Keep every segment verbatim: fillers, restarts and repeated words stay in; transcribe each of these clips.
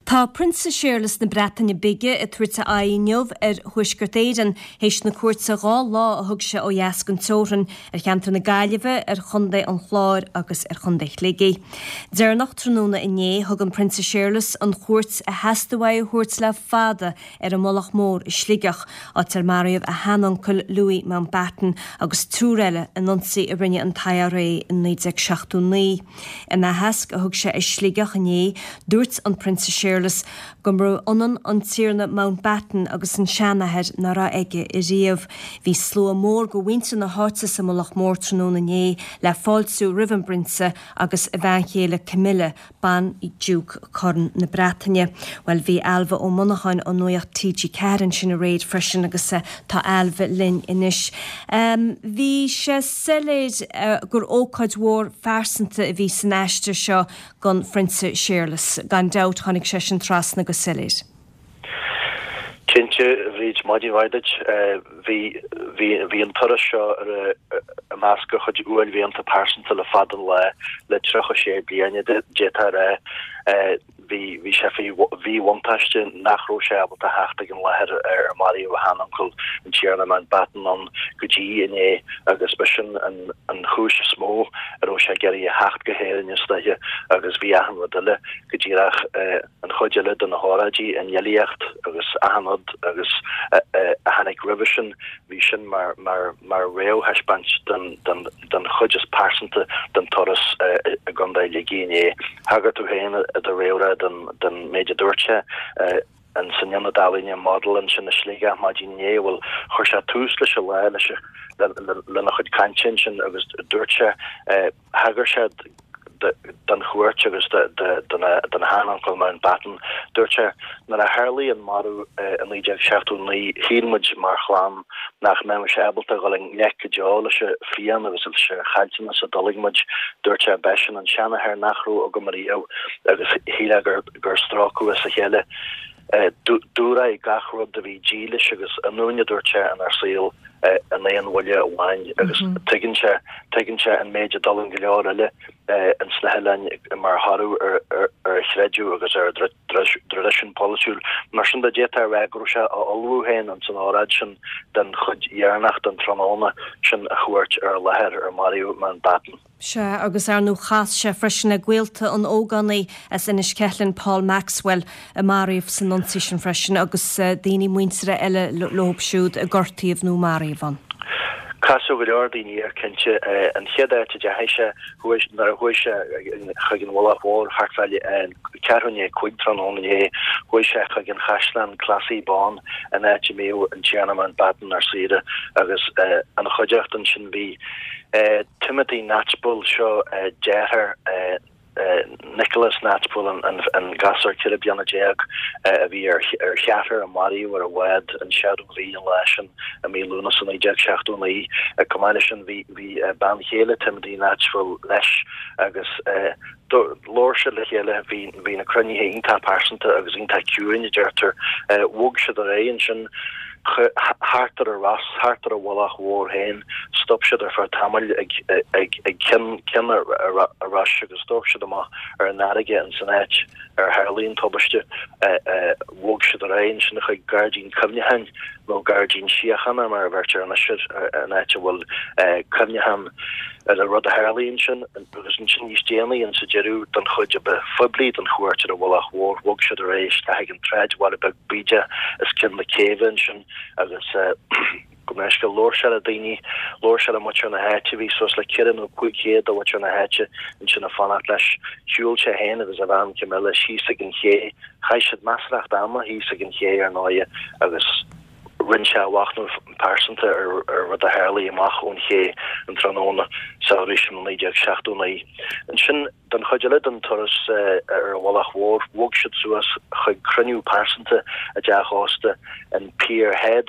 Tá Princess Shearlas na Bretagne bige a tuairte aíneomh ar thuisgurtéid an hééis na cuairte rá lá a thug se ó dheascan teoran ar cheantar na gaiileheh ar chundé an chláir agus ar chundéich ligé. Deir nach tróna inné thug an Princess Shearlas an chuirt a heastahaid thuirt le fada ar an molach mór i sligach á tar maríomh a Hanuncle Louis Mountbatten agus túréile an nonsaí a rinne an taire ré in níthe seachtú ní. In na heasc a thug se i sligach inné dúirt an Princess Shearlas gomrú onan an tíirna Mountbatten agus an seanahead na ra aige i riamh. Bhí slua mór go bhainte na háta sa molach mór tróna inné le fáilsú Rivenbrinse agus a bhanchéile Camilla ban i dúk corn na Bretagne. Well bhí alva ó monacháin an nuacht T G Karen sin a réid freisin agus tá alva lin inis. Um, bhí sé seléid uh, gur ócaid mhór fearsanta a bhí san eiste seo gan Princess Shearlas gan doubt chonig sé sin tras na go seléid. Kintje reach modi vaidage vi vi vi an thora seo ar a masca chud uail vi an ta person til le fadan le le trocha sé blianne de jetar vi vi chefi vi wantachte nachro sé abel ta hachtig an leher ar Mario Hanuncle in Tierna Mountbatten an goji in é agus mission an an chúis smó ar ó sé geri a hacht gehéin is staje agus vi ahan wadille gojirach an chodjele den horaji en jeliecht agus ahanod agus a hannig revision vi sin mar mar mar reo hespant den den den chodjes parsente den toras a gonda legine hagat to hen at the railroad den den major dorche en sanjana daline model en sin sliga magine will chosha túsle se le le nach chud kanchin agus dorche hagershed dan chuirte agus den Hanuncle Mountbatten dúirte na a Harley an maru an líide seachtú ní hímuid mar chláán nach me se ebalta goling leke deála se fian agus se chailtina sa doligmuid dúirte besin an seanna her nachrú a go marío agus hílegur gur strácu is a chéile dúra i gachrod de bhí díle agus anúne dúirte an ar síl an éon bhile bháin agus tuiginse tuiginse an méide dolan go leor eile an snehelein mar harú ar ar chreidú agus ar tradition policy mar sin de détar wegrú se a olúhéin an san áráid sin den chud dhearnacht an tróna sin a chuirt ar leher ar Mario Mountbatten. Se agus ar nó chas se freisin a ghilta an ógannaí as inis celinn Paul Maxwell a Maríomh san nonsaí sin freisin agus daoine muintere eile lóbsúd a gortaíomh nó Maríomh an. Caso go ordíní ar cinse an cheada te de heise huis nar huise chagin wala hór hartfeile an cearne cuitran oné huise chagin Chaslan classí ban an éte méú an Tierna Mountbatten ar side agus an chodeachtan sin bhí Timothy Natchbull seo deathar Nicholas Natchbull and and and Gasser Kiribiana Jag a vi er er chatter and Mari were a wed and shadow V and Lashen and me Lunas and Jag Shachton Lee a combination vi vi ban hele Timothy Natchbull Lesh agus Lorse le hele vi vi a crunny hating tap person to agus in ta curing the jerter wog shadarayan hartar a ras hartar a wallach war hen stop should for tamil ag ag ag kin kin a rush agus stop should ma ar an again sanach ar Harleen tobuste wog should arrange in the guardian cumnihan no guardian shiachan mar virtual an should an actual cumnihan a rud a Harleen sin and because sin is Jamie and sugeru dan chudje be fubli dan chuirte a wallach war wog should arrange ta hagen tred what about bija is kin the caven sin agus gomeske Lorse a daine Lorse a much an a hatche vi sos le kirin op quick head a wat an a hatche in sin a fan leis hiúlse hen agus a van Camilla sí gin ché chaisiid masracht dama hí gin ché ar náie agus rinse wachno persente ar ar wat a Harley amach on ché an tróna saoirisin leideag seachtúnaí an sin den chudile an toras ar wallach war wog si suas chud cruniú persente a deachhoste an Pier Head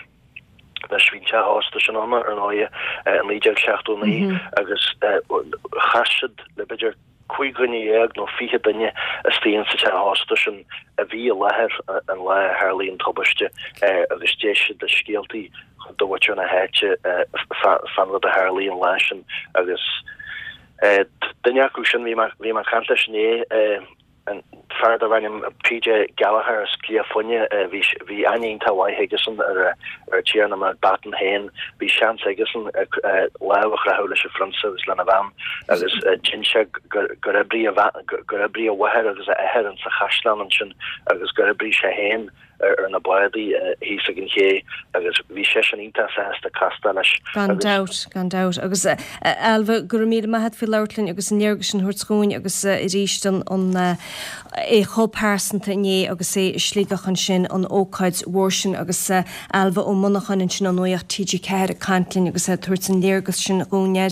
leis vín te hásta sin anna ar náie an leideag seachtúnaí agus chaisiid le beidir cuigunni ag no fihe dunne a steen sa hásta sin a bhí a leher an le Harlíon tobuiste agus déisi de skeelti do wat na hetje fan wat a Harlíon leisen agus dunneú sin vi vi man kan né an further ran P J Gallagher California vi vi aning ta wai Higginson er er cheer na batten hen vi chance Higginson lawe grahulische Franse is lana vam agus ginsha gorabri gorabri waher agus a her an sa chaslan agus gorabri se hen er na body he sagin he agus vi sessionita sa sta castanas gan doubt gan doubt agus alva gurmid ma het fi lautlin agus nergischen hurtskoin agus i richten on e chopersanta né agus é slígachan sin an ócaid warsin agus alva ó monachan sin an nóocht T G ceir a cantlin agus a thuirtan léirgus sin gúneir